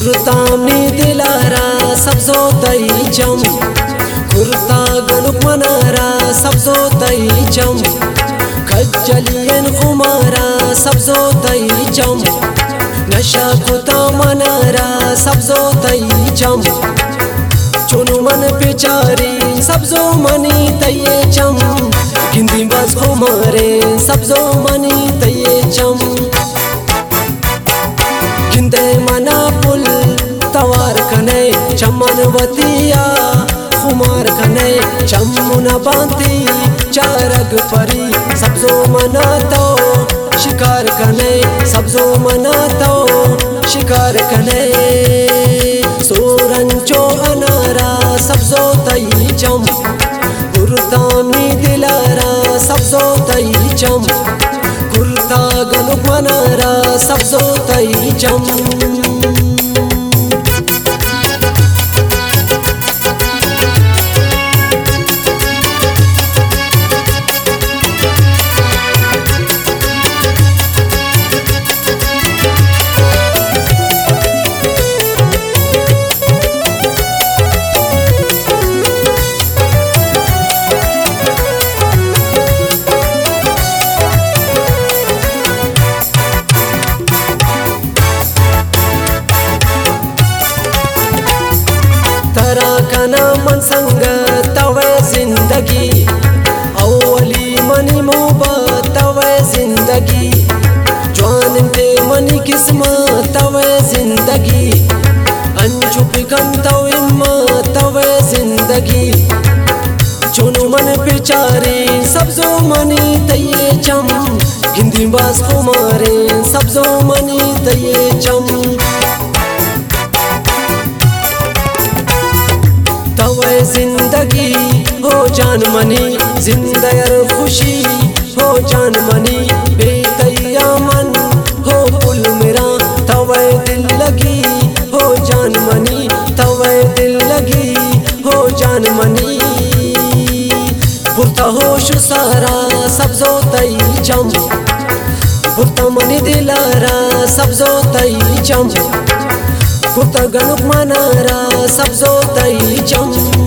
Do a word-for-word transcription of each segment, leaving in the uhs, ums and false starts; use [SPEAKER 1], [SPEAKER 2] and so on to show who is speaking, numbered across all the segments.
[SPEAKER 1] कुर्तामनी दिलारा सब्जो तई चम कुर्ता गनुक मनारा सब्जो तई चम खज्जलियन खुमारा सब्जो तई चम नशा कुता मनारा सब्जो तई चम चुनु मन पिचारी सब्जो मनी तये चम गिंदी बस खुमारे सब्जो मनी तये चम गिंदे मना पुल तवार कने चमन वतिया खुमार कने चमुना बांती चारग परी सब्जो मना तो शिकार कने सब्जो मना तो शिकार कने सोरंचो अनारा सब्जो तई चम कुर्तामी दिलारा सब्जो तई चम कुर्ता गनुक मनारा सब्जो तई चम कना मन संग तवे जिंदगी अवली मनी मोहब्बत तवे जिंदगी जवान ते मनी किस्मत तवे जिंदगी अनछुपिकन तवे तवे जिंदगी चुनु मन पिचारे सब्जो मनी तये चम गिंदी बास कुमारे सब्जो मनी तये चम तवे जिंदगी हो जान मनी जिंदयर खुशी हो जान मनी बेतैया मन हो पुल मेरा तवे दिल लगी हो जान मनी तवे दिल लगी हो जान मनी पुरता होश सारा सब्जो तई चम पुरता मनी दिलारा सब्जो तई चम कुर्ता गनुक मनारा सब्जो तई चम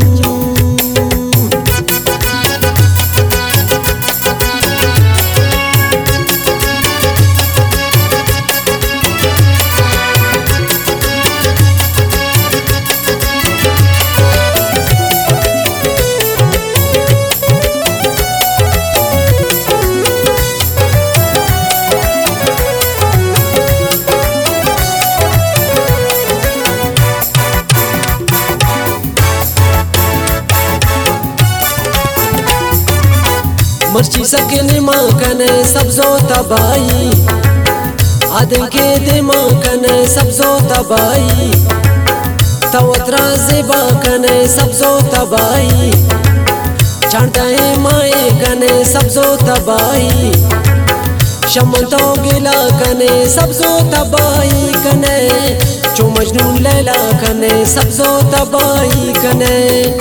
[SPEAKER 1] मर्ची सके निमाकने सब्जो तबाई आदम के दिमाकने सब्जो तबाई तवत्रा ज़िबा कने सब्जो तबाई चांटाए माए कने सब्जो तबाई शमतो गिला कने सब्जो तबाई कने चो मजनू लैला कने सब्जो तबाई कने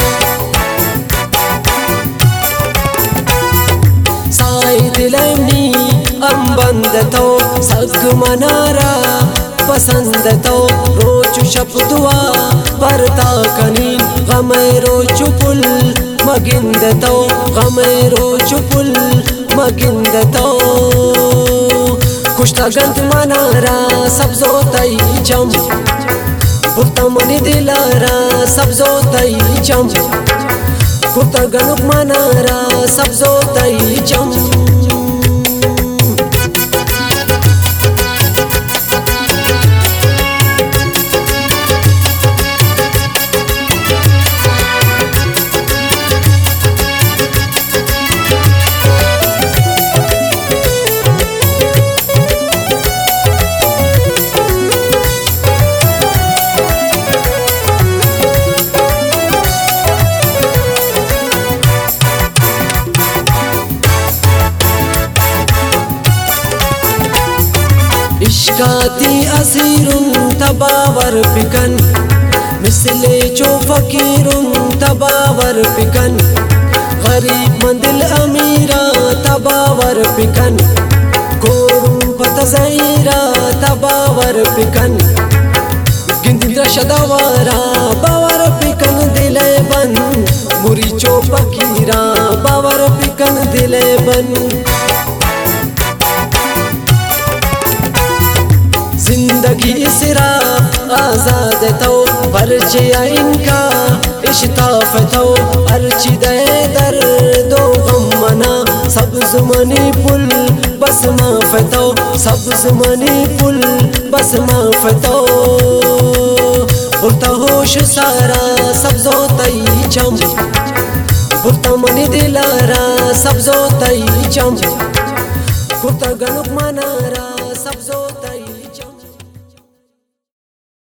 [SPEAKER 1] दिलमनी अम्बंद तो सग मनारा पसंद तो रोच शब्दुआ परता कनी गमे रोच पुल मगिंद तो गमे रोच पुल मगिंद तो कुश्ता गंत मनारा सब्जो तई चम पुरता मनी दिलारा सब्जो तई चम कुर्ता गनुक मनारा सब्जो तई चम इश्काती असीरुन तबावर पिकन मिसले चो फकीरुन तबावर पिकन गरीब मंदिल अमीरा तबावर पिकन गोरू पत ज़हीरा तबावर पिकन गिंदी गशदवारा बावर पिकन दिले बन मुरी चोपकीरा बावर पिकन दिले बन जिंदगी सिरा आजाद तो परचे इनका इश्ताफ तो अर्ची दे दर दो गम मना सब्ज मनी पुल बस माफ तो सब्ज मनी पुल बस माफ तो बुरता होश सारा सब्जो तई चम बुरता मनी दिलारा सब्जो तई चम कुर्ता गनुक मनारा सब्जो